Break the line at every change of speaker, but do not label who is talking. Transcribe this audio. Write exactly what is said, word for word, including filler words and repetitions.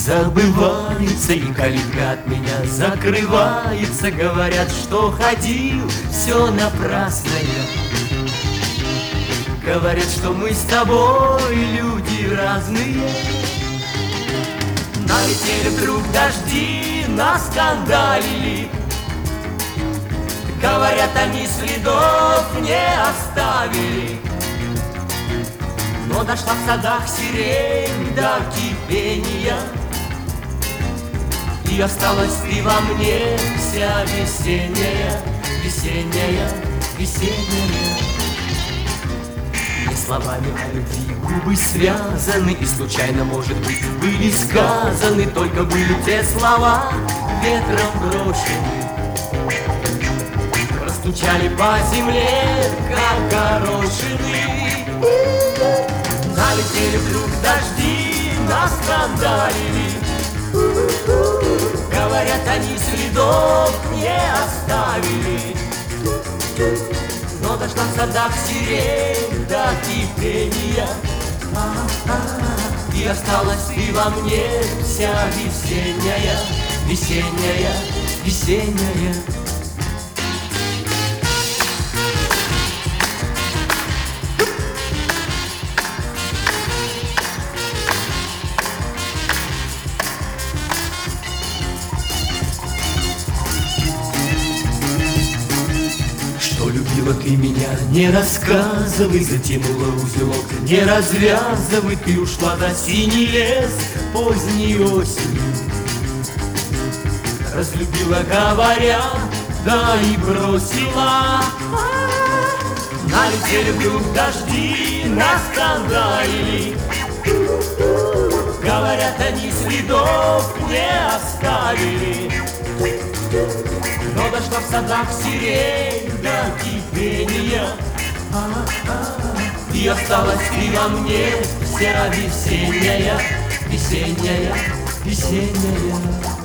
забывается, и калитка от меня закрывается. Говорят, что ходил, все напрасное. Говорят, что мы с тобой люди разные. Налетели вдруг дожди, наскандалили. Говорят, они следов не оставили. Но дошла в садах сирень до кипения, и осталась ты во мне вся весенняя, весенняя, весенняя. И словами о любви губы связаны, и случайно, может быть, были сказаны, только были те слова ветром брошены. Простучали по земле, как горошины. Налетели вдруг дожди, наскандалили. Говорят, они следов не оставили. Но дошла в садах сирень до кипения, и осталась ты во мне вся весенняя, весенняя, весенняя. Любила ты меня, не рассказывай, затянула узелок, не развязывай. Ты ушла на синий лес поздней осенью. Разлюбила, говоря, да и бросила. Налетели вдруг дожди, наскандалили. Говорят, они следов не оставили. Но дошла в садах сирень до кипения, и осталась ты во мне вся весенняя, весенняя, весенняя.